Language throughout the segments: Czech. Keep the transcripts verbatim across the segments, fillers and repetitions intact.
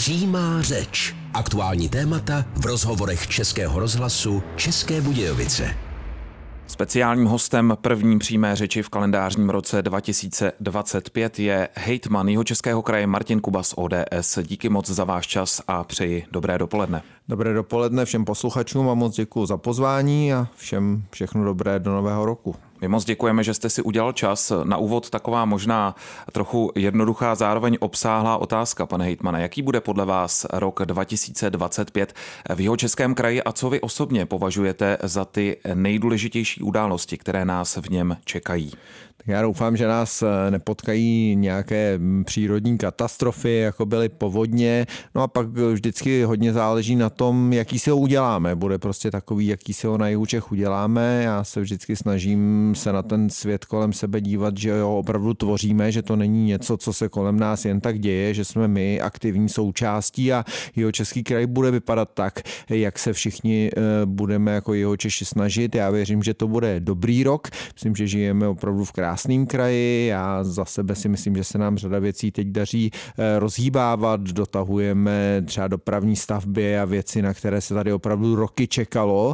Přímá řeč. Aktuální témata v rozhovorech Českého rozhlasu České Budějovice. Speciálním hostem první přímé řeči v kalendářním roce dva tisíce dvacet pět je hejtman Jihočeského kraje Martin Kuba z O D S. Díky moc za váš čas a přeji dobré dopoledne. Dobré dopoledne všem posluchačům a moc děkuji za pozvání a všem všechno dobré do nového roku. My moc děkujeme, že jste si udělal čas. Na úvod taková možná trochu jednoduchá, zároveň obsáhlá otázka, pane hejtmane. Jaký bude podle vás rok dva tisíce dvacet pět v Jihočeském kraji a co vy osobně považujete za ty nejdůležitější události, které nás v něm čekají? Tak já doufám, že nás nepotkají nějaké přírodní katastrofy, jako byly povodně. No a pak vždycky hodně záleží na tom, jaký si ho uděláme. Bude prostě takový, jaký si ho na jihu Čech uděláme. Já se vždycky snažím se na ten svět kolem sebe dívat, že ho opravdu tvoříme, že to není něco, co se kolem nás jen tak děje, že jsme my aktivní součástí a Jihočeský kraj bude vypadat tak, jak se všichni budeme jako Jihočeši snažit. Já věřím, že to bude dobrý rok. Myslím, že žijeme opravdu v krásném kraji. Já za sebe si myslím, že se nám řada věcí teď daří rozhýbávat, dotahujeme třeba dopravní stavby a věci, na které se tady opravdu roky čekalo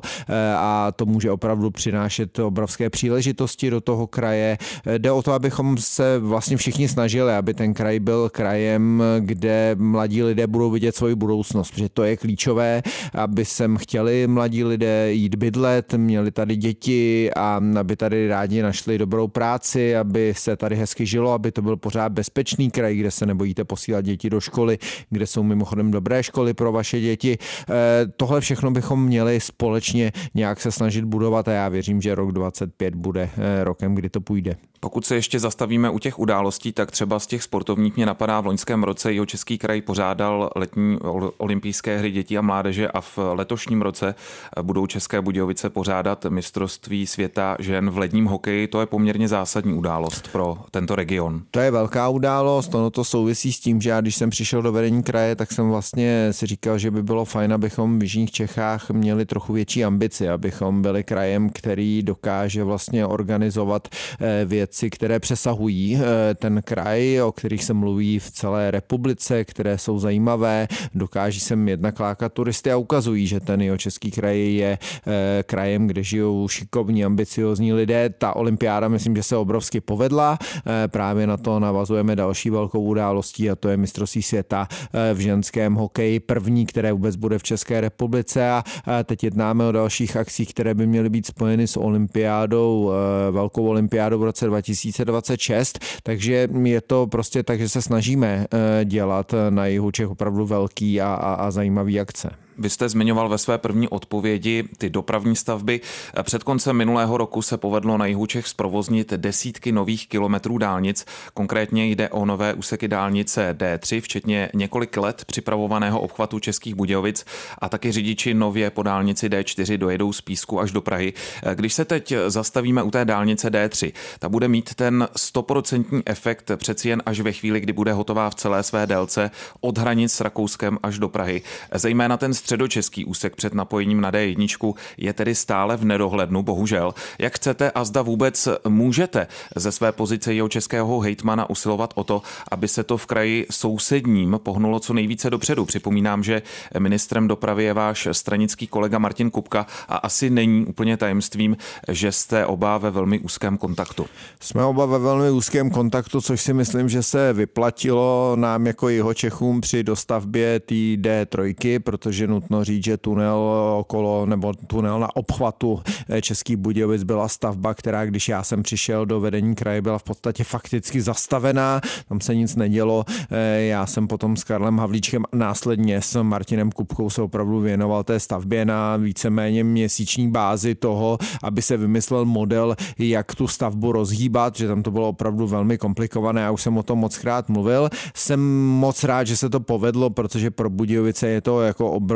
a to může opravdu přinášet obrovské příležitosti do toho kraje. Jde o to, abychom se vlastně všichni snažili, aby ten kraj byl krajem, kde mladí lidé budou vidět svoji budoucnost, protože to je klíčové, aby sem chtěli mladí lidé jít bydlet, měli tady děti a aby tady rádi našli dobrou práci, aby se tady hezky žilo, aby to byl pořád bezpečný kraj, kde se nebojíte posílat děti do školy, kde jsou mimochodem dobré školy pro vaše děti. Tohle všechno bychom měli společně nějak se snažit budovat a já věřím, že rok dvacet pět bude rokem, kdy to půjde. Pokud se ještě zastavíme u těch událostí, tak třeba z těch sportovních mě napadá, v loňském roce Jihočeský kraj pořádal letní olympijské hry dětí a mládeže a v letošním roce budou České Budějovice pořádat mistrovství světa žen v ledním hokeji. To je poměrně zásadní událost pro tento region. To je velká událost, ono to souvisí s tím, že já když jsem přišel do vedení kraje, tak jsem vlastně si říkal, že by bylo fajn, abychom v jižních Čechách měli trochu větší ambici, abychom byli krajem, který dokáže vlastně organizovat věci, které přesahují ten kraj, o kterých se mluví v celé republice, které jsou zajímavé, dokáží sem jednak lákat turisty a ukazují, že ten Jihočeský kraj je krajem, kde žijou šikovní, ambiciozní lidé. Ta olympiáda, myslím, že se obrovsky povedla. Právě na to navazujeme další velkou událostí a to je mistrovství světa v ženském hokeji, první, které vůbec bude v České republice a teď jednáme o dalších akcích, které by měly být spojeny s olympiádou, velkou olympiádou v roce dva tisíce dvacet šest, takže je to prostě tak, že se snažíme dělat na jihu Čech opravdu velký a, a, a zajímavý akce. Vy jste zmiňoval ve své první odpovědi ty dopravní stavby. Před koncem minulého roku se povedlo na jihu Čech zprovoznit desítky nových kilometrů dálnic. Konkrétně jde o nové úseky dálnice D tři, včetně několik let připravovaného obchvatu Českých Budějovic a taky řidiči nově po dálnici D čtyři dojedou z Písku až do Prahy. Když se teď zastavíme u té dálnice D tři, ta bude mít ten stoprocentní efekt přeci jen až ve chvíli, kdy bude hotová v celé své délce od hranic s Rakouskem až do Prahy. Zejména ten středočeský úsek před napojením na D jedna je tedy stále v nedohlednu, bohužel. Jak chcete a zda vůbec můžete ze své pozice jihočeského hejtmana usilovat o to, aby se to v kraji sousedním pohnulo co nejvíce dopředu? Připomínám, že ministrem dopravy je váš stranický kolega Martin Kupka a asi není úplně tajemstvím, že jste oba ve velmi úzkém kontaktu. Jsme oba ve velmi úzkém kontaktu, což si myslím, že se vyplatilo nám jako Jihočechům při dostavbě té D tři, protože nutno říct, že tunel okolo nebo tunel na obchvatu Českých Budějovic byla stavba, která, když já jsem přišel do vedení kraje, byla v podstatě fakticky zastavená, tam se nic nedělo. Já jsem potom s Karlem Havlíčkem a následně s Martinem Kupkou se opravdu věnoval té stavbě na víceméně měsíční bázi toho, aby se vymyslel model, jak tu stavbu rozhýbat, že tam to bylo opravdu velmi komplikované, já už jsem o tom moc krát mluvil. Jsem moc rád, že se to povedlo, protože pro Budějovice je to jako obrovské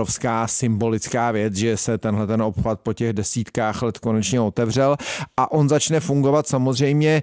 obrovská symbolická věc, že se tenhle ten obchvat po těch desítkách let konečně otevřel a on začne fungovat samozřejmě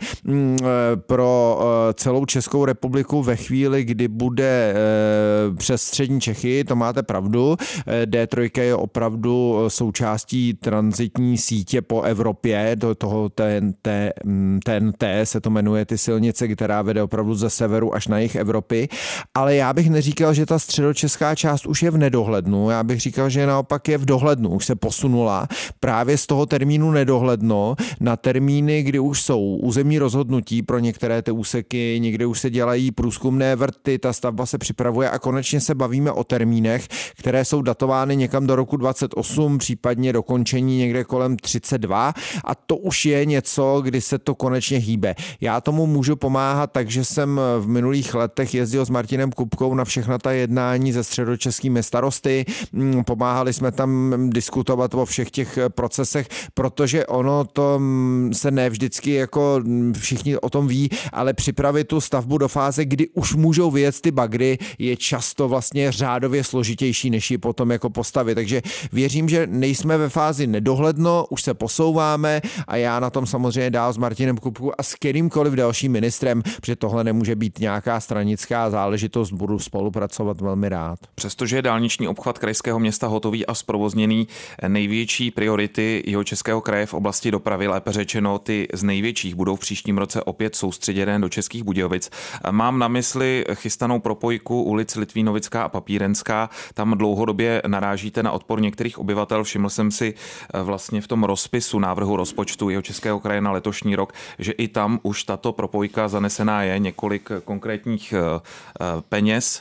pro celou Českou republiku ve chvíli, kdy bude přes střední Čechy, to máte pravdu. D tři je opravdu součástí tranzitní sítě po Evropě, do toho T N T se to jmenuje, ty silnice, která vede opravdu ze severu až na jih Evropy, ale já bych neříkal, že ta středočeská část už je v nedohlednu, já bych říkal, že naopak je v dohlednu, už se posunula právě z toho termínu nedohledno na termíny, kdy už jsou územní rozhodnutí pro některé ty úseky, někde už se dělají průzkumné vrty, ta stavba se připravuje a konečně se bavíme o termínech, které jsou datovány někam do roku dvacet osm, případně dokončení někde kolem třicet dva a to už je něco, kdy se to konečně hýbe. Já tomu můžu pomáhat, takže jsem v minulých letech jezdil s Martinem Kupkou na všechna ta jednání se středočeskými starosty, pomáhali jsme tam diskutovat o všech těch procesech, protože ono to se ne vždycky jako všichni o tom ví, ale připravit tu stavbu do fáze, kdy už můžou vyjet ty bagry, je často vlastně řádově složitější, než ji potom jako postavit. Takže věřím, že nejsme ve fázi nedohledno, už se posouváme a já na tom samozřejmě dál s Martinem Kupkou a s kterýmkoliv dalším ministrem, protože tohle nemůže být nějaká stranická záležitost, budu spolupracovat velmi rád. Přestože je dálniční obchvat krajského města hotový a zprovozněný, největší priority Jihočeského kraje v oblasti dopravy, lépe řečeno ty z největších, budou v příštím roce opět soustředěné do Českých Budějovic. Mám na mysli chystanou propojku ulic Litvínovická a Papírenská. Tam dlouhodobě narážíte na odpor některých obyvatel. Všiml jsem si vlastně v tom rozpisu návrhu rozpočtu Jihočeského kraje na letošní rok, že i tam už tato propojka zanesená je, několik konkrétních peněz.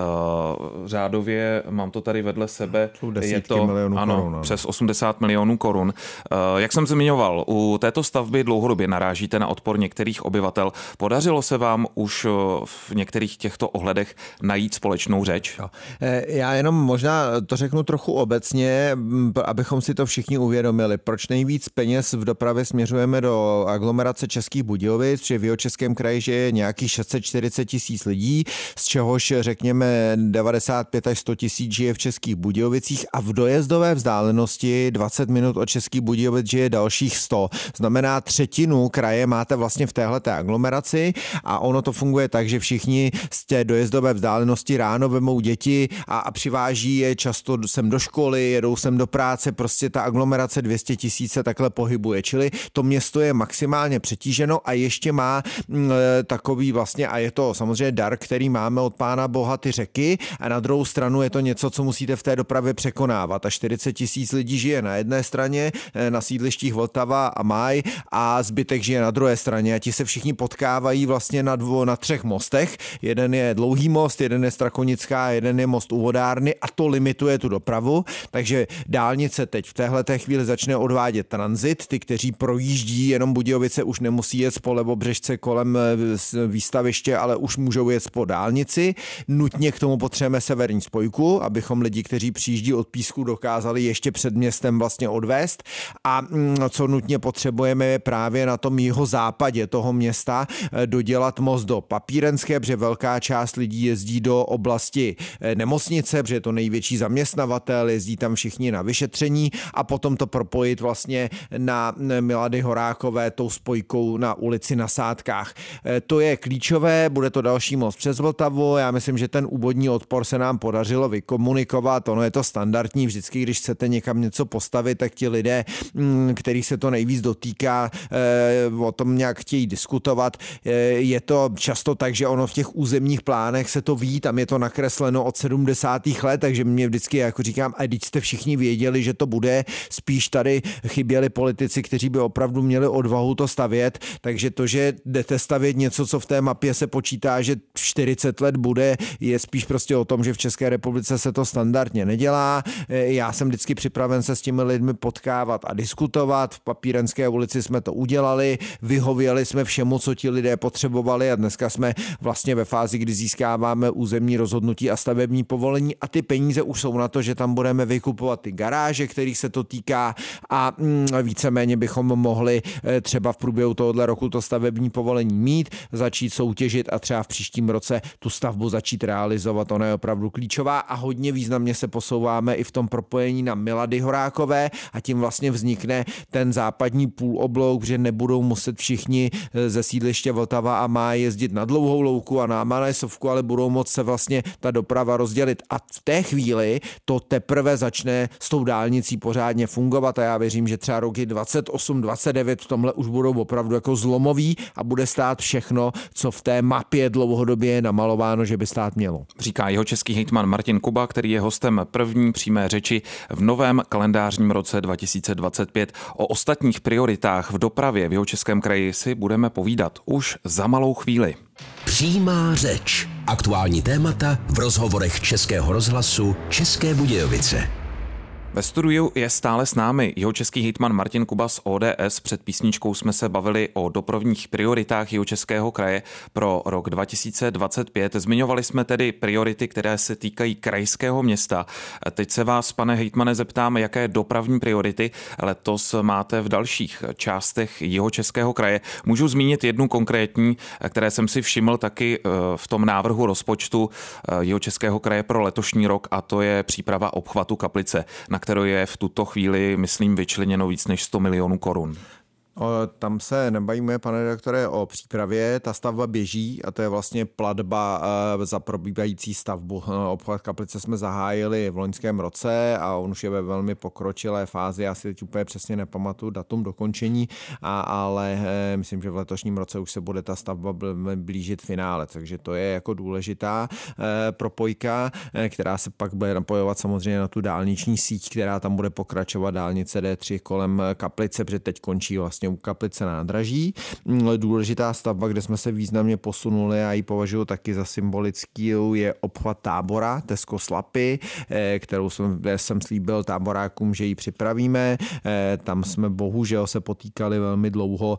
Řádově mám to tady vedle sebe, je to ano, korun, přes osmdesát milionů korun. Jak jsem zmiňoval, u této stavby dlouhodobě narážíte na odpor některých obyvatel. Podařilo se vám už v některých těchto ohledech najít společnou řeč? Já jenom možná to řeknu trochu obecně, abychom si to všichni uvědomili. Proč nejvíc peněz v dopravě směřujeme do aglomerace Českých Budějovic, protože v Jihočeském kraji je nějakých šest set čtyřicet tisíc lidí, z čehož řekněme devadesát pět až sto tisíc žije v Českých Budějovicích a v dojezdové vzdálenosti dvacet minut od Českých Budějovic žije dalších sto. Znamená třetinu kraje máte vlastně v téhleté aglomeraci a ono to funguje tak, že všichni z té dojezdové vzdálenosti ráno vemou děti a, a přiváží je často sem do školy, jedou sem do práce, prostě ta aglomerace dvě stě tisíc se takhle pohybuje. Čili to město je maximálně přetíženo a ještě má mm, takový vlastně, a je to samozřejmě dar, který máme od Pána Boha, ty řeky, a na druhou stranu je to něco, co musíte v té dopravě překonávat. A čtyřicet tisíc lidí žije na jedné straně, na sídlištích Vltava a Máj a zbytek žije na druhé straně a ti se všichni potkávají vlastně na dvou, na třech mostech. Jeden je Dlouhý most, jeden je Strakonická, jeden je most u Vodárny a to limituje tu dopravu, takže dálnice teď v téhleté chvíli začne odvádět tranzit. Ty, kteří projíždí jenom Budějovice, už nemusí jet po Levobřežce kolem výstaviště, ale už můžou jet po dálnici. Nutně k tomu potřebujeme severní spojku, abychom lidi, kteří přijíždí od Písku, dokázali ještě před městem vlastně odvést. A co nutně potřebujeme je právě na tom jihozápadě toho města dodělat most do Papírenské, protože velká část lidí jezdí do oblasti nemocnice, protože je to největší zaměstnavatel, jezdí tam všichni na vyšetření a potom to propojit vlastně na Milady Horákové tou spojkou na ulici na Sádkách. To je klíčové, bude to další most přes Vltavu, já myslím, že ten úvodní odpor se nám podařilo vykomunikovat, ono je to standardní, vždycky, když chcete někam něco postavit, tak ti lidé, kterých se to nejvíc dotýká, o tom nějak chtějí diskutovat. Je to často tak, že ono v těch územních plánech se to ví, tam je to nakresleno od sedmdesátých let, takže mě vždycky jako říkám, a když jste všichni věděli, že to bude, spíš tady chyběli politici, kteří by opravdu měli odvahu to stavět, takže to, že jdete stavět něco, co v té mapě se počítá, že čtyřicet let bude, je spíš prostě o tom, že v České republice se to standardně nedělá. Já jsem vždycky připraven se s těmi lidmi potkávat a diskutovat. V Papírenské ulici jsme to udělali, vyhověli jsme všemu, co ti lidé potřebovali a dneska jsme vlastně ve fázi, kdy získáváme územní rozhodnutí a stavební povolení a ty peníze už jsou na to, že tam budeme vykupovat ty garáže, kterých se to týká a víceméně bychom mohli třeba v průběhu tohoto roku to stavební povolení mít, začít soutěžit a třeba v příštím roce tu stavbu začít realizovat. Ona je opravdu klíčová a hodně významně hodně se posouváme i v tom propojení na Milady Horákové a tím vlastně vznikne ten západní půloblouk, že nebudou muset všichni ze sídliště Vltava a Má jezdit na Dlouhou louku a na Manajsovku, ale budou moct se vlastně ta doprava rozdělit. A v té chvíli to teprve začne s tou dálnicí pořádně fungovat a já věřím, že třeba roky dvacet osm dvacet devět v tomhle už budou opravdu jako zlomový a bude stát všechno, co v té mapě dlouhodobě je namalováno, že by stát mělo. Říká jeho český hejtman Martin Kuba, který je hostem první přímé řeči v novém kalendářním roce dva tisíce dvacet pět. O ostatních prioritách v dopravě v Jihočeském kraji si budeme povídat už za malou chvíli. Přímá řeč. Aktuální témata v rozhovorech Českého rozhlasu České Budějovice. Ve studiu je stále s námi jihočeský hejtman Martin Kuba z O D S. Před písničkou jsme se bavili o dopravních prioritách Jihočeského kraje pro rok dva tisíce dvacet pět. Zmiňovali jsme tedy priority, které se týkají krajského města. Teď se vás, pane hejtmane, zeptáme, jaké dopravní priority letos máte v dalších částech Jihočeského kraje. Můžu zmínit jednu konkrétní, které jsem si všiml taky v tom návrhu rozpočtu Jihočeského kraje pro letošní rok, a to je příprava obchvatu Kaplice, na kterou je v tuto chvíli, myslím, vyčleněno víc než sto milionů korun. O, tam se nebavíme, pane redaktore, o přípravě. Ta stavba běží a to je vlastně platba e, za probíhající stavbu. Obchvat Kaplice jsme zahájili v loňském roce a on už je ve velmi pokročilé fázi. Já si teď úplně přesně nepamatuju datum dokončení, a, ale e, myslím, že v letošním roce už se bude ta stavba blížit finále, takže to je jako důležitá e, propojka, e, která se pak bude napojovat samozřejmě na tu dálniční síť, která tam bude pokračovat, dálnice D tři kolem Kaplice, protože teď končí vlastně u Kaplice nádraží. Důležitá stavba, kde jsme se významně posunuli a ji považuji taky za symbolický, je obchvat Tábora, Tesko Slapy, kterou jsem, jsem slíbil táborákům, že ji připravíme. Tam jsme bohužel se potýkali velmi dlouho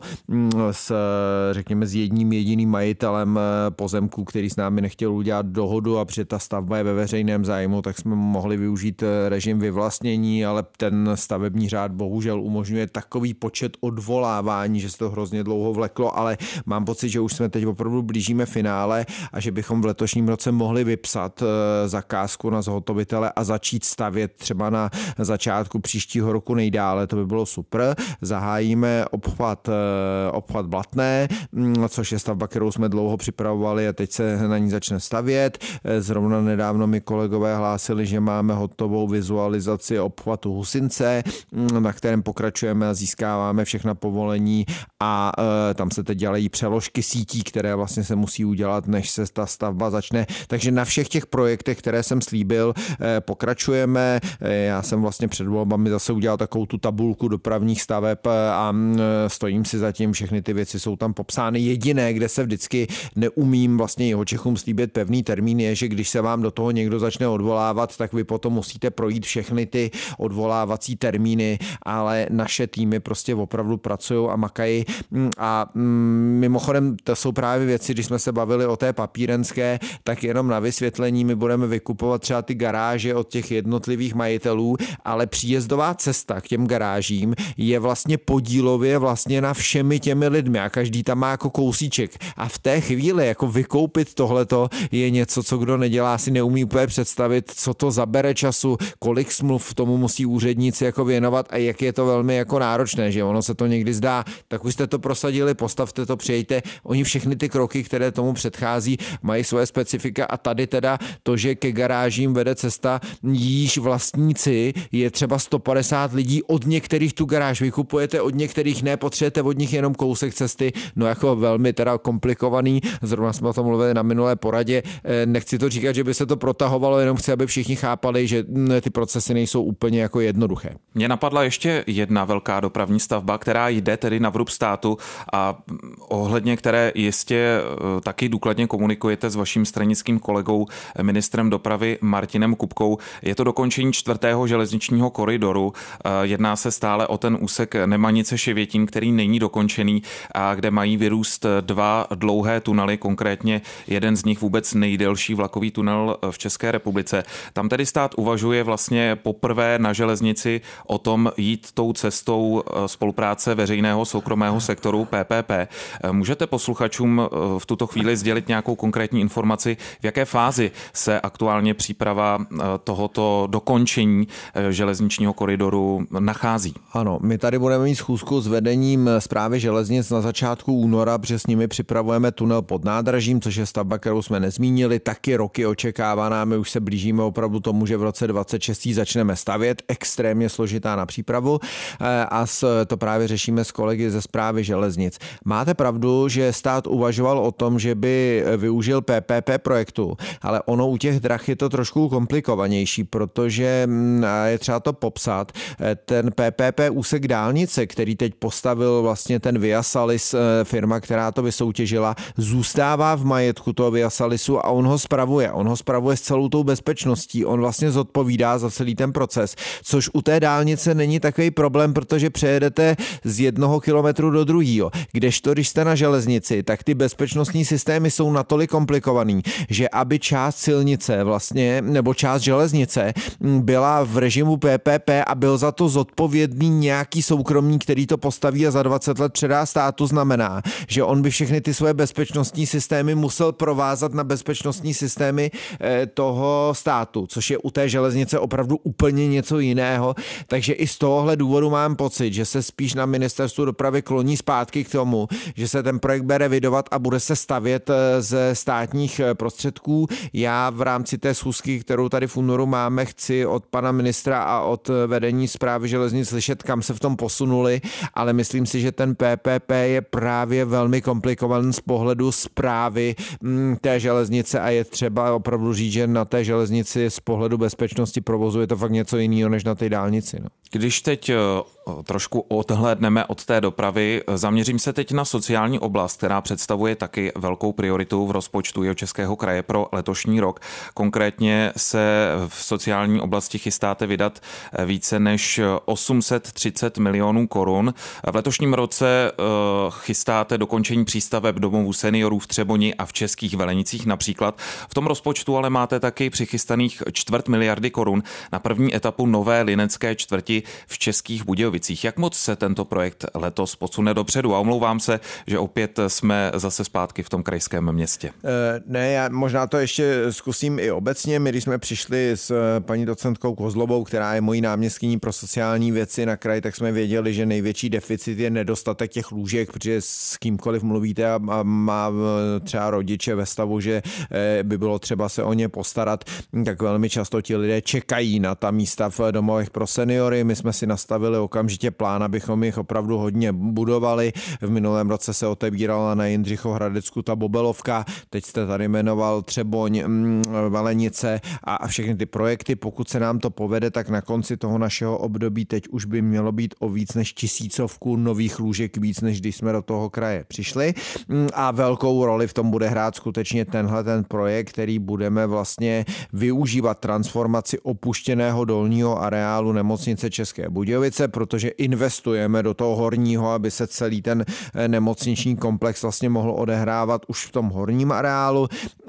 s, řekněme, s jedním jediným majitelem pozemku, který s námi nechtěl udělat dohodu, a protože ta stavba je ve veřejném zájmu, tak jsme mohli využít režim vyvlastnění, ale ten stavební řád bohužel umožňuje takový počet odvolání, že se to hrozně dlouho vleklo, ale mám pocit, že už jsme teď opravdu blížíme finále a že bychom v letošním roce mohli vypsat zakázku na zhotovitele a začít stavět třeba na začátku příštího roku nejdále. To by bylo super. Zahájíme obchvat, obchvat Blatné, což je stavba, kterou jsme dlouho připravovali a teď se na ní začne stavět. Zrovna nedávno mi kolegové hlásili, že máme hotovou vizualizaci obchvatu Husince, na kterém pokračujeme a získáváme všechna povolení a e, tam se teď dělají přeložky sítí, které vlastně se musí udělat, než se ta stavba začne. Takže na všech těch projektech, které jsem slíbil, e, pokračujeme. E, já jsem vlastně před volbami zase udělal takovou tu tabulku dopravních staveb a e, stojím si za tím, všechny ty věci jsou tam popsány. Jediné, kde se vždycky neumím vlastně Jihočechům slíbit pevný termín, je, že když se vám do toho někdo začne odvolávat, tak vy potom musíte projít všechny ty odvolávací termíny, ale naše týmy prostě opravdu pracují a makají. A mimochodem to jsou právě věci, když jsme se bavili o té papírenské, tak jenom na vysvětlení, my budeme vykupovat třeba ty garáže od těch jednotlivých majitelů, ale příjezdová cesta k těm garážím je vlastně podílově vlastně na všemi těmi lidmi a každý tam má jako kousíček. A v té chvíli jako vykoupit tohleto je něco, co kdo nedělá, si neumí úplně představit, co to zabere času, kolik smluv tomu musí úředníci jako věnovat a jak je to velmi jako náročné, že ono se to někdy zdá, tak už jste to prosadili, postavte to, přijďte. Oni všechny ty kroky, které tomu předchází, mají svoje specifika a tady teda to, že ke garážím vede cesta, jíž vlastníci je třeba sto padesát lidí, od některých tu garáž vykupujete, od některých ne, potřebujete od nich jenom kousek cesty, no jako velmi teda komplikovaný, zrovna jsme o tom mluvili na minulé poradě, nechci to říkat, že by se to protahovalo, jenom chci, aby všichni chápali, že ty procesy nejsou úplně jako jednoduché. Mně napadla ještě jedna velká dopravní stavba, která jde tedy na vrub státu a ohledně které jistě taky důkladně komunikujete s vaším stranickým kolegou ministrem dopravy Martinem Kupkou. Je to dokončení čtvrtého železničního koridoru. Jedná se stále o ten úsek Nemanice-Ševětín, který není dokončený a kde mají vyrůst dva dlouhé tunely, konkrétně jeden z nich vůbec nejdelší vlakový tunel v České republice. Tam tedy stát uvažuje vlastně poprvé na železnici o tom jít tou cestou spolupráce veřejného soukromého sektoru P P P. Můžete posluchačům v tuto chvíli sdělit nějakou konkrétní informaci, v jaké fázi se aktuálně příprava tohoto dokončení železničního koridoru nachází? Ano, my tady budeme mít schůzku s vedením Správy železnic na začátku února, protože s nimi připravujeme tunel pod nádražím, což je stavba, kterou jsme nezmínili, taky roky očekávaná. My už se blížíme opravdu tomu, že v roce dvacet šest začneme stavět, extrémně složitá na přípravu a to právě řešíme s kolegy ze Správy železnic. Máte pravdu, že stát uvažoval o tom, že by využil P P P projektu, ale ono u těch drah je to trošku komplikovanější, protože je třeba to popsat. Ten P P P úsek dálnice, který teď postavil vlastně ten Viasalis, firma, která to vysoutěžila, zůstává v majetku toho Viasalisu a on ho spravuje. On ho spravuje s celou tou bezpečností. On vlastně zodpovídá za celý ten proces, což u té dálnice není takový problém, protože přejedete z jednoho kilometru do druhého. Kdežto, když jste na železnici, tak ty bezpečnostní systémy jsou natolik komplikovaný, že aby část silnice vlastně, nebo část železnice byla v režimu P P P a byl za to zodpovědný nějaký soukromník, který to postaví a za dvacet let předá státu, znamená, že on by všechny ty svoje bezpečnostní systémy musel provázat na bezpečnostní systémy toho státu, což je u té železnice opravdu úplně něco jiného. Takže i z tohohle důvodu mám pocit, že se spíš na ministerstvu dopravy kloní zpátky k tomu, že se ten projekt bude revidovat a bude se stavět ze státních prostředků. Já v rámci té schůzky, kterou tady v únoru máme, chci od pana ministra a od vedení Správy železnic slyšet, kam se v tom posunuli, ale myslím si, že ten P P P je právě velmi komplikovaný z pohledu správy té železnice a je třeba opravdu říct, že na té železnici z pohledu bezpečnosti provozu je to fakt něco jiného než na té dálnici. No. Když teď trošku odhlédneme od té dopravy, zaměřím se teď na sociální oblast, která představuje taky velkou prioritu v rozpočtu Jihočeského kraje pro letošní rok. Konkrétně se v sociální oblasti chystáte vydat více než osm set třicet milionů korun. V letošním roce chystáte dokončení přístaveb domovů seniorů v Třeboni a v Českých Velenicích například. V tom rozpočtu ale máte taky přichystaných čtvrt miliardy korun na první etapu nové linecké čtvrti v Českých Budějovicích. Jak moc se tento projekt letos posune dopředu? A omlouvám se, že opět jsme zase zpátky v tom krajském městě. Ne, já možná to ještě zkusím i obecně. My, když jsme přišli s paní docentkou Kozlovou, která je mojí náměstkyní pro sociální věci na kraji, tak jsme věděli, že největší deficit je nedostatek těch lůžek, protože s kýmkoliv mluvíte a má třeba rodiče ve stavu, že by bylo třeba se o ně postarat, tak velmi často ti lidé čekají na ta místa v domovech pro seniory. My jsme si nastavili okamžitě plán, abychom jich opravdu hodně budovali. V minulém roce se otevírala na Jindřichohradecku ta Bobelovka, teď jste tady jmenoval Třeboň, Valenice a všechny ty projekty. Pokud se nám to povede, tak na konci toho našeho období teď už by mělo být o víc než tisícovku nových lůžek, víc než když jsme do toho kraje přišli. A velkou roli v tom bude hrát skutečně tenhle ten projekt, který budeme vlastně využívat transformaci opuštěného dolního areálu nemocnice České Budějovice, protože investujeme do toho horního, aby se celý ten nemocniční komplex vlastně mohl odehrávat už v tom horním areálu.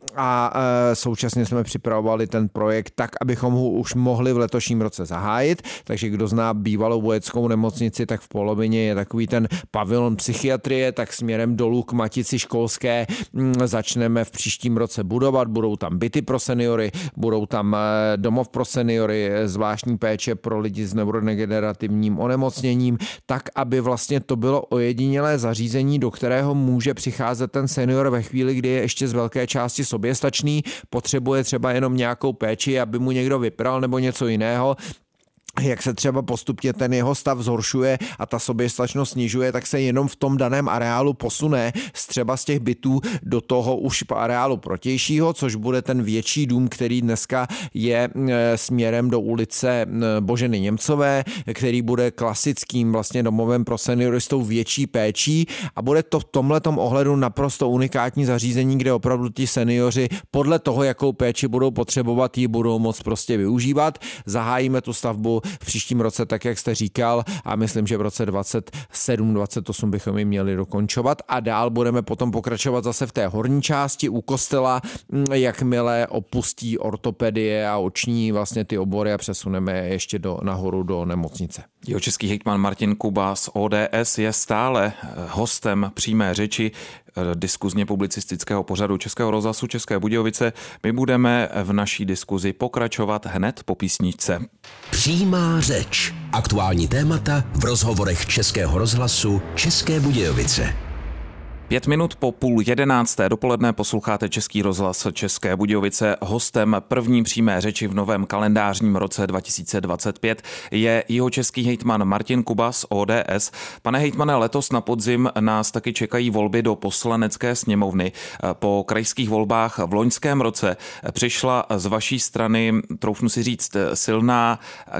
A současně jsme připravovali ten projekt tak, abychom ho už mohli v letošním roce zahájit. Takže kdo zná bývalou vojenskou nemocnici, tak v polovině je takový ten pavilon psychiatrie, tak směrem dolů k Matici školské začneme v příštím roce budovat. Budou tam byty pro seniory, budou tam domov pro seniory, zvláštní péče pro lidi s neurodegenerativním onemocněním, tak, aby vlastně to bylo ojedinělé zařízení, do kterého může přicházet ten senior ve chvíli, kdy je ještě z velké části soběstačný, potřebuje třeba jenom nějakou péči, aby mu někdo vypral nebo něco jiného. Jak se třeba postupně ten jeho stav zhoršuje a ta soběstačnost snižuje, tak se jenom v tom daném areálu posune z třeba z těch bytů do toho už areálu protějšího, což bude ten větší dům, který dneska je směrem do ulice Boženy Němcové, který bude klasickým vlastně domovem pro seniory s tou větší péčí a bude to v tomhletom ohledu naprosto unikátní zařízení, kde opravdu ti seniori podle toho, jakou péči budou potřebovat, ji budou moc prostě využívat. Zahájíme tu stavbu v příštím roce, tak jak jste říkal, a myslím, že v roce dvacet sedm dvacet osm bychom ji měli dokončovat a dál budeme potom pokračovat zase v té horní části u kostela, jakmile opustí ortopedie a oční vlastně ty obory a přesuneme ještě do, nahoru do nemocnice. Jihočeský hejtman Martin Kuba z O D S je stále hostem přímé řeči diskuzně publicistického pořadu Českého rozhlasu České Budějovice. My budeme v naší diskuzi pokračovat hned po písničce. Přímá řeč. Aktuální témata v rozhovorech Českého rozhlasu České Budějovice. Pět minut po půl jedenácté dopoledne posloucháte Český rozhlas České Budějovice. Hostem první přímé řeči v novém kalendářním roce dva tisíce dvacet pět je jihočeský hejtman Martin Kuba z O D S. Pane hejtmane, letos na podzim nás taky čekají volby do Poslanecké sněmovny. Po krajských volbách v loňském roce přišla z vaší strany, troufnu si říct, silná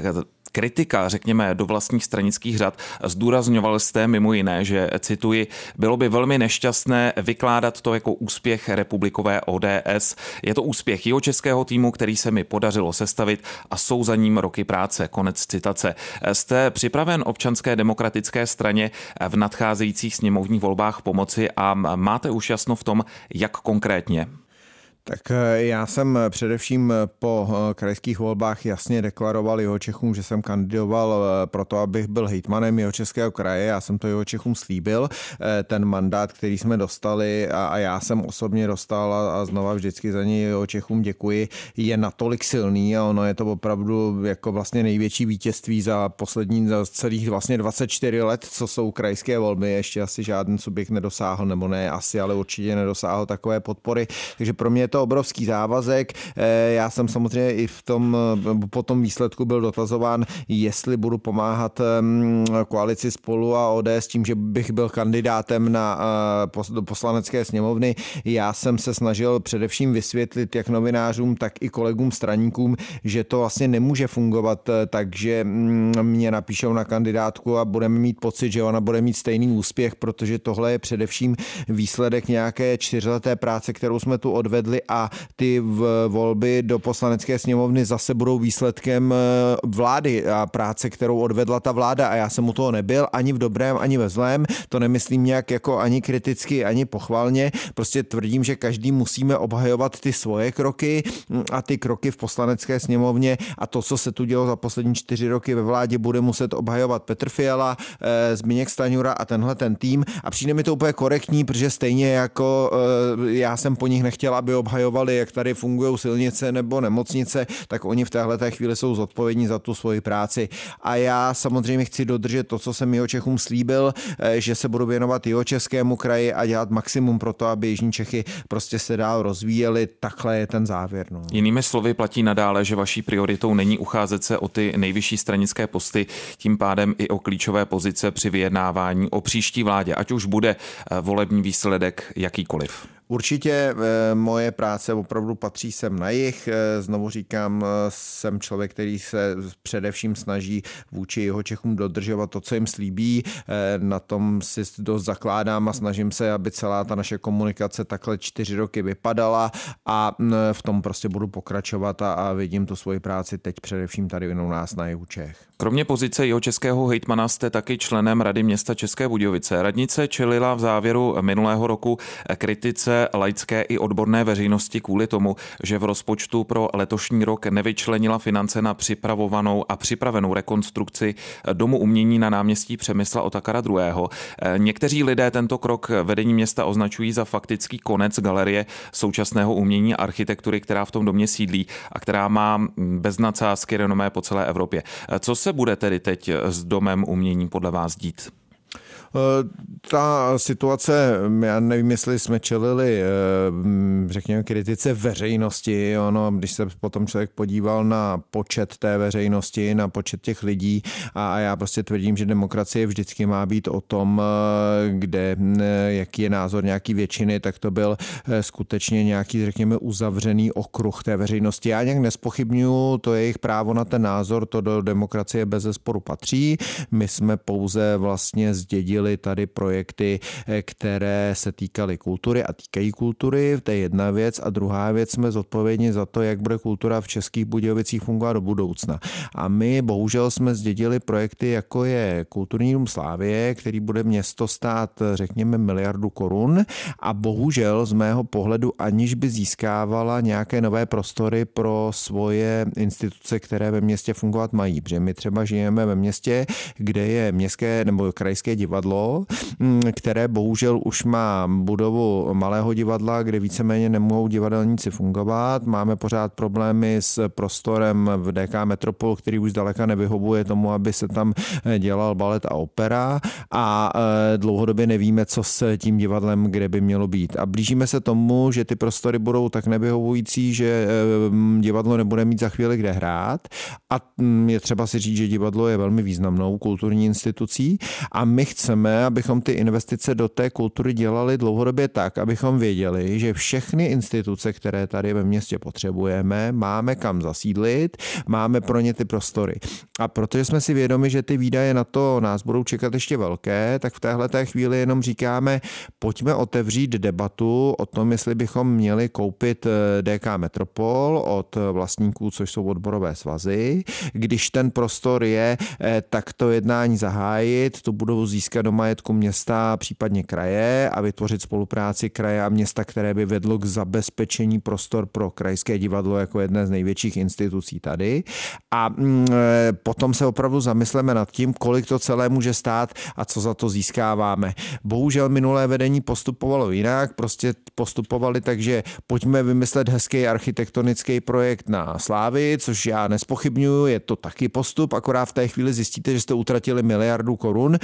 kritika, řekněme, do vlastních stranických řad. Zdůrazňoval jste mimo jiné, že, cituji, bylo by velmi nešťastné vykládat to jako úspěch republikové O D S. Je to úspěch jihočeského týmu, který se mi podařilo sestavit a jsou za ním roky práce. Konec citace. Jste připraven Občanské demokratické straně v nadcházejících sněmovních volbách pomoci a máte už jasno v tom, jak konkrétně? Tak já jsem především po krajských volbách jasně deklaroval Jihočechům, že jsem kandidoval pro to, abych byl hejtmanem Jihočeského kraje. Já jsem to Jihočechům slíbil. Ten mandát, který jsme dostali a já jsem osobně dostal a znova vždycky za něj Jihočechům děkuji, je natolik silný a ono je to opravdu jako vlastně největší vítězství za poslední, za celých vlastně dvacet čtyři let, co jsou krajské volby. Ještě asi žádný subjekt nedosáhl, nebo ne asi, ale určitě nedosáhl takové podpory. Takže pro mě je to obrovský závazek. Já jsem samozřejmě i v tom, po tom výsledku byl dotazován, jestli budu pomáhat koalici Spolu a O D S tím, že bych byl kandidátem na do Poslanecké sněmovny. Já jsem se snažil především vysvětlit jak novinářům, tak i kolegům straníkům, že to vlastně nemůže fungovat, takže mě napíšou na kandidátku a budeme mít pocit, že ona bude mít stejný úspěch, protože tohle je především výsledek nějaké čtyřleté práce, kterou jsme tu odvedli a ty volby do Poslanecké sněmovny zase budou výsledkem vlády a práce, kterou odvedla ta vláda a já jsem u toho nebyl ani v dobrém, ani ve zlém. To nemyslím nějak jako ani kriticky, ani pochvalně. Prostě tvrdím, že každý musíme obhajovat ty svoje kroky a ty kroky v Poslanecké sněmovně a to, co se tu dělo za poslední čtyři roky ve vládě, bude muset obhajovat Petr Fiala, Zbyněk Stanjura a tenhle ten tým a přijde mi to úplně korektní, protože stejně jako já jsem po nich nechtěl, aby obhajovali, jak tady fungují silnice nebo nemocnice, tak oni v téhleté chvíli jsou zodpovědní za tu svoji práci. A já samozřejmě chci dodržet to, co jsem Jihočechům slíbil, že se budu věnovat Jihočeskému kraji a dělat maximum pro to, aby Jižní Čechy prostě se dál rozvíjely. Takhle je ten závěr. No. Jinými slovy platí nadále, že vaší prioritou není ucházet se o ty nejvyšší stranické posty, tím pádem i o klíčové pozice při vyjednávání o příští vládě, ať už bude volební výsledek jakýkoliv. Určitě moje práce opravdu patří sem na jih. Znovu říkám, jsem člověk, který se především snaží vůči Jihočechům dodržovat to, co jim slíbí. Na tom si dost zakládám a snažím se, aby celá ta naše komunikace takhle čtyři roky vypadala a v tom prostě budu pokračovat a, a vidím tu svoji práci teď především tady u nás na jihu Čech. Kromě pozice jihočeského hejtmana jste taky členem Rady města České Budějovice. Radnice čelila v závěru minulého roku kritice laické i odborné veřejnosti kvůli tomu, že v rozpočtu pro letošní rok nevyčlenila finance na připravovanou a připravenou rekonstrukci Domu umění na náměstí Přemysla Otakara druhého. Někteří lidé tento krok vedení města označují za faktický konec galerie současného umění a architektury, která v tom domě sídlí a která má bez nadsázky renomé po celé Evropě. Co se bude tedy teď s Domem umění podle vás dít? Ta situace, já nevím, jestli jsme čelili, řekněme, kritice veřejnosti. Ono, když se potom člověk podíval na počet té veřejnosti, na počet těch lidí a já prostě tvrdím, že demokracie vždycky má být o tom, kde, jaký je názor nějaký většiny, tak to byl skutečně nějaký, řekněme, uzavřený okruh té veřejnosti. Já nějak nespochybnuju, to je jejich právo na ten názor, to do demokracie bezesporu patří. My jsme pouze vlastně zdědili zdědili tady projekty, které se týkaly kultury a týkají kultury, to je jedna věc, a druhá věc, jsme zodpovědní za to, jak bude kultura v Českých Budějovicích fungovat do budoucna. A my bohužel jsme zdědili projekty, jako je Kulturní dům Slávie, který bude město stát, řekněme, miliardu korun, a bohužel z mého pohledu, aniž by získávala nějaké nové prostory pro svoje instituce, které ve městě fungovat mají. Protože my třeba žijeme ve městě, kde je městské nebo krajské divadlo, které bohužel už má budovu malého divadla, kde víceméně nemohou divadelníci fungovat. Máme pořád problémy s prostorem v D K Metropol, který už zdaleka nevyhovuje tomu, aby se tam dělal balet a opera, a dlouhodobě nevíme, co s tím divadlem, kde by mělo být. A blížíme se tomu, že ty prostory budou tak nevyhovující, že divadlo nebude mít za chvíli kde hrát, a je třeba si říct, že divadlo je velmi významnou kulturní institucí a my chceme, abychom ty investice do té kultury dělali dlouhodobě tak, abychom věděli, že všechny instituce, které tady ve městě potřebujeme, máme kam zasídlit, máme pro ně ty prostory. A protože jsme si vědomi, že ty výdaje na to nás budou čekat ještě velké, tak v téhleté chvíli jenom říkáme, pojďme otevřít debatu o tom, jestli bychom měli koupit D K Metropol od vlastníků, což jsou odborové svazy. Když ten prostor je, tak to jednání zahájit, tu budovu získat do majetku města, případně kraje, a vytvořit spolupráci kraje a města, které by vedlo k zabezpečení prostor pro krajské divadlo jako jedné z největších institucí tady. A potom se opravdu zamysleme nad tím, kolik to celé může stát a co za to získáváme. Bohužel minulé vedení postupovalo jinak, prostě postupovali tak, že pojďme vymyslet hezký architektonický projekt na Slávii, což já nespochybňuju, je to taky postup, akorát v té chvíli zjistíte, že jste utratili miliardu korun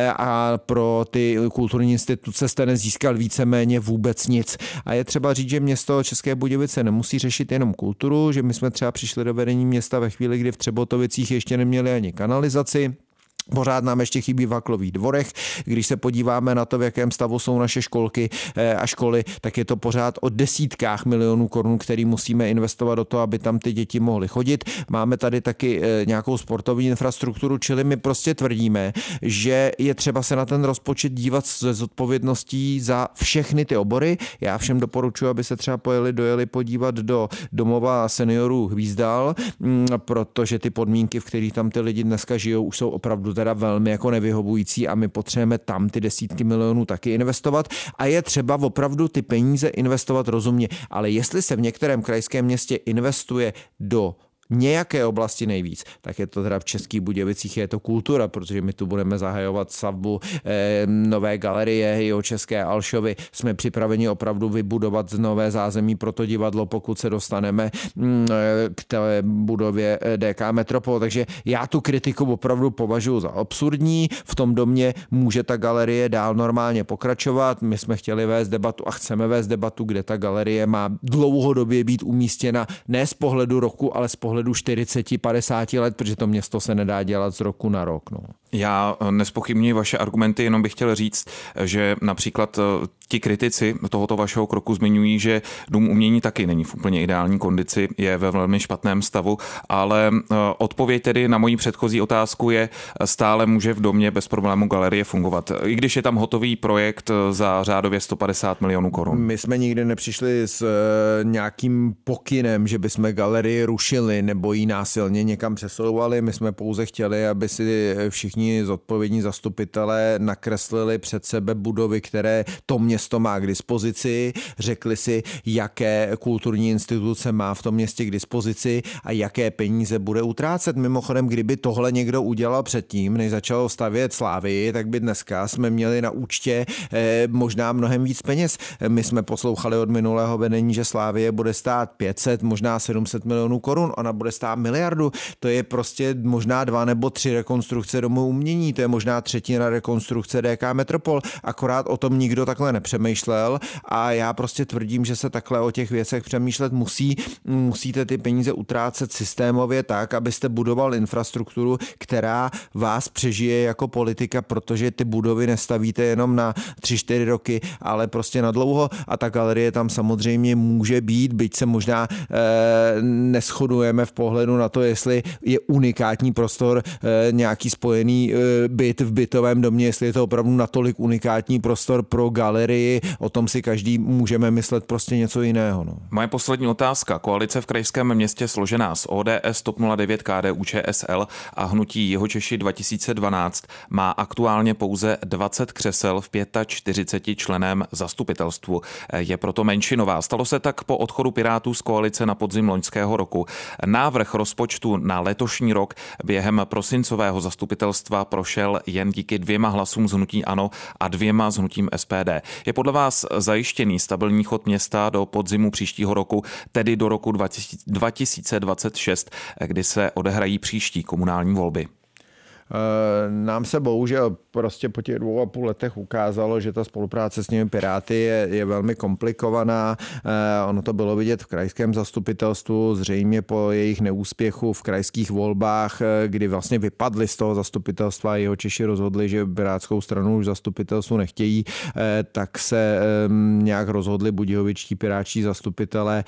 a pro ty kulturní instituce jste nezískal víceméně vůbec nic. A je třeba říct, že město České Budějovice nemusí řešit jenom kulturu, že my jsme třeba přišli do vedení města ve chvíli, kdy v Třebotovicích ještě neměli ani kanalizaci. Pořád nám ještě chybí v Haklových Dvorech. Když se podíváme na to, v jakém stavu jsou naše školky a školy, tak je to pořád o desítkách milionů korun, který musíme investovat do toho, aby tam ty děti mohly chodit. Máme tady taky nějakou sportovní infrastrukturu, čili my prostě tvrdíme, že je třeba se na ten rozpočet dívat se zodpovědností za všechny ty obory. Já všem doporučuji, aby se třeba pojeli, dojeli podívat do domova seniorů Hvízdal, protože ty podmínky, v kterých tam ty lidi dneska žijou, už jsou opravdu teda velmi jako nevyhovující a my potřebujeme tam ty desítky milionů taky investovat a je třeba opravdu ty peníze investovat rozumně. Ale jestli se v některém krajském městě investuje do nějaké oblasti nejvíc, tak je to teda v Českých Budějovicích, je to kultura, protože my tu budeme zahajovat stavbu eh, nové galerie Jihočeské Alšovy. Jsme připraveni opravdu vybudovat nové zázemí pro to divadlo, pokud se dostaneme mm, k té budově D K Metropol. Takže já tu kritiku opravdu považuji za absurdní. V tom domě může ta galerie dál normálně pokračovat. My jsme chtěli vést debatu a chceme vést debatu, kde ta galerie má dlouhodobě být umístěna ne z pohledu roku, ale z pohledu čtyřicet padesát let, protože to město se nedá dělat z roku na rok. No. Já nespochybňuji vaše argumenty, jenom bych chtěl říct, že například ti kritici tohoto vašeho kroku zmiňují, že Dům umění taky není v úplně ideální kondici, je ve velmi špatném stavu, ale odpověď tedy na moji předchozí otázku je, stále může v domě bez problému galerie fungovat, i když je tam hotový projekt za řádově sto padesát milionů korun. My jsme nikdy nepřišli s nějakým pokynem, že bychom galerii rušili nebo ji násilně někam přesouvali. My jsme pouze chtěli, aby si všichni zodpovědní zastupitelé nakreslili před sebe budovy, které to město má k dispozici, řekli si, jaké kulturní instituce má v tom městě k dispozici a jaké peníze bude utrácet. Mimochodem, kdyby tohle někdo udělal předtím, než začal stavět Slávii, tak by dneska jsme měli na účtě eh, možná mnohem víc peněz. My jsme poslouchali od minulého vedení, že Slávie bude stát pět set, možná sedm set milionů korun, ona bude stát miliardu. To je prostě možná dva nebo tři rekonstrukce Domu umění, to je možná třetina rekonstrukce D K Metropol, akorát o tom nikdo takhle nepřemýšlel a já prostě tvrdím, že se takhle o těch věcech přemýšlet musí. Musíte ty peníze utrácet systémově tak, abyste budoval infrastrukturu, která vás přežije jako politika, protože ty budovy nestavíte jenom na tři čtyři roky, ale prostě na dlouho a ta galerie tam samozřejmě může být, byť se možná e, neshodujeme v pohledu na to, jestli je unikátní prostor e, nějaký spojený unikátní byt v bytovém domě, jestli je to opravdu natolik unikátní prostor pro galerii, o tom si každý můžeme myslet prostě něco jiného. No. Moje poslední otázka. Koalice v krajském městě složená z O D S, TOP nula devět, K D U Č S L a hnutí Jihočeši dva tisíce dvanáct má aktuálně pouze dvacet křesel v čtyřiceti pěti členném zastupitelstvu. Je proto menšinová. Stalo se tak po odchodu Pirátů z koalice na podzim loňského roku. Návrh rozpočtu na letošní rok během prosincového zastupitelstva prošel jen díky dvěma hlasům z hnutí ANO a dvěma z hnutím S P D. Je podle vás zajištěný stabilní chod města do podzimu příštího roku, tedy do roku dva tisíce dvacet šest, kdy se odehrají příští komunální volby? Nám se bohužel prostě po těch dvou a půl letech ukázalo, že ta spolupráce s těmi Piráty je, je velmi komplikovaná. Ono to bylo vidět v krajském zastupitelstvu, zřejmě po jejich neúspěchu v krajských volbách, kdy vlastně vypadli z toho zastupitelstva a Jihočeši rozhodli, že Pirátskou stranu už zastupitelstvu nechtějí, tak se nějak rozhodli budějovičtí pirátští zastupitelé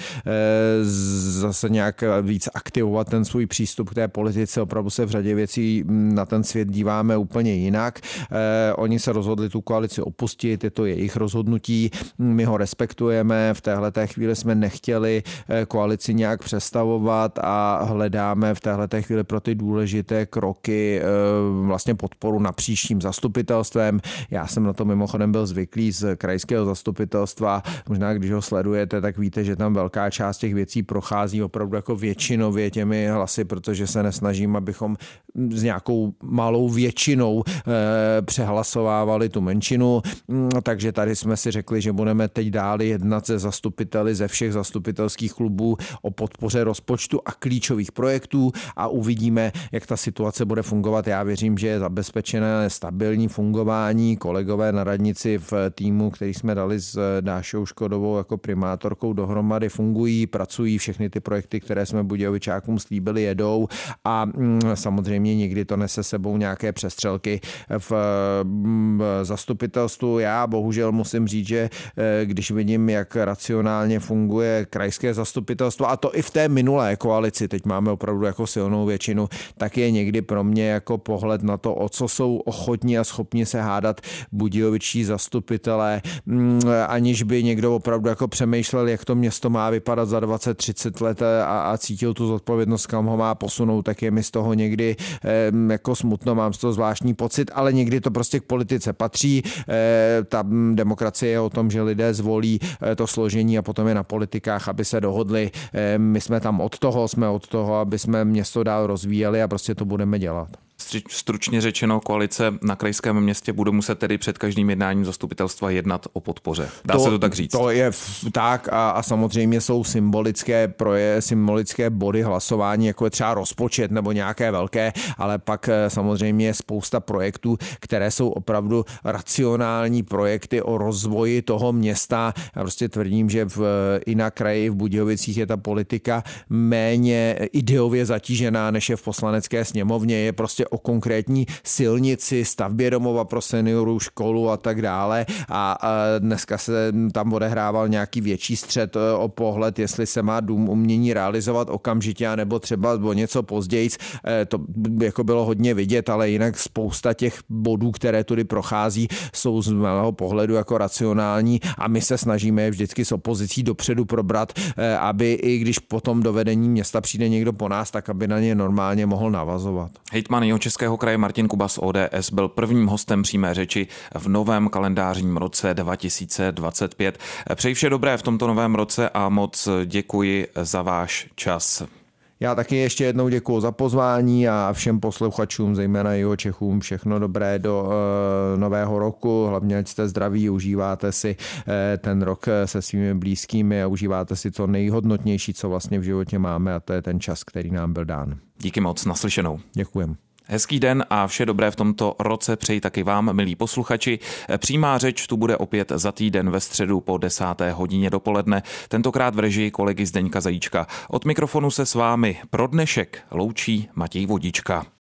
zase nějak víc aktivovat ten svůj přístup k té politice. Opravdu se v řadě věcí na ten svět díváme úplně jinak. Eh, oni se rozhodli tu koalici opustit, je to jejich rozhodnutí, my ho respektujeme, v téhleté chvíli jsme nechtěli eh, koalici nějak přestavovat a hledáme v téhleté chvíli pro ty důležité kroky eh, vlastně podporu na příštím zastupitelstvem. Já jsem na to mimochodem byl zvyklý z krajského zastupitelstva, možná když ho sledujete, tak víte, že tam velká část těch věcí prochází opravdu jako většinově těmi hlasy, protože se nesnažím, abychom s nějakou malou většinou e, přehlasovávali tu menšinu, takže tady jsme si řekli, že budeme teď dál jednat se zastupiteli ze všech zastupitelských klubů o podpoře rozpočtu a klíčových projektů a uvidíme, jak ta situace bude fungovat. Já věřím, že je zabezpečené stabilní fungování. Kolegové na radnici v týmu, který jsme dali s Dášou Škodovou jako primátorkou dohromady, fungují, pracují, všechny ty projekty, které jsme Budějovičákům slíbili, jedou a mm, samozřejmě někdy to nese sebou nějaké přestřelky v zastupitelstvu. Já bohužel musím říct, že když vidím, jak racionálně funguje krajské zastupitelstvo, a to i v té minulé koalici, teď máme opravdu jako silnou většinu, tak je někdy pro mě jako pohled na to, o co jsou ochotní a schopni se hádat budějovičtí zastupitelé, aniž by někdo opravdu jako přemýšlel, jak to město má vypadat za dvacet třicet let a, a cítil tu zodpovědnost, kam ho má posunout, tak je mi z toho někdy jako smutno, mám z toho zvláštní pocit, ale někdy to prostě k politice patří. Ta demokracie je o tom, že lidé zvolí to složení a potom je na politikách, aby se dohodli. My jsme tam od toho, jsme od toho, aby jsme město dál rozvíjeli a prostě to budeme dělat. Stručně řečeno, koalice na krajském městě bude muset tedy před každým jednáním zastupitelstva jednat o podpoře. Dá to, se to tak říct? To je tak a, a samozřejmě jsou symbolické proje, symbolické body hlasování, jako je třeba rozpočet nebo nějaké velké, ale pak samozřejmě je spousta projektů, které jsou opravdu racionální projekty o rozvoji toho města. Já prostě tvrdím, že v, i na kraji v Budějovicích je ta politika méně ideově zatížená, než je v poslanecké sněmovně. Je prostě o konkrétní silnici, stavbě domova pro seniorů, školu a tak dále. A, a dneska se tam odehrával nějaký větší střet o pohled, jestli se má dům umění realizovat okamžitě, nebo třeba o něco později. To jako bylo hodně vidět, ale jinak spousta těch bodů, které tudy prochází, jsou z mého pohledu jako racionální a my se snažíme je vždycky s opozicí dopředu probrat, aby i když potom do vedení města přijde někdo po nás, tak aby na ně normálně mohl navazovat. Hejtman Jihočeského kraje Martin Kuba z O D S byl prvním hostem přímé řeči v novém kalendářním roce dva tisíce dvacet pět. Přeji vše dobré v tomto novém roce a moc děkuji za váš čas. Já taky ještě jednou děkuji za pozvání a všem posluchačům, zejména Jihočechům, všechno dobré do uh, nového roku. Hlavně, ať jste zdraví, užíváte si uh, ten rok se svými blízkými a užíváte si to nejhodnotnější, co vlastně v životě máme, a to je ten čas, který nám byl dán. Díky moc, naslyšenou. Děkujem. Hezký den a vše dobré v tomto roce přeji taky vám, milí posluchači. Přímá řeč tu bude opět za týden ve středu po desáté hodině dopoledne, tentokrát v režii kolegy Zdeňka Zajíčka. Od mikrofonu se s vámi pro dnešek loučí Matěj Vodička.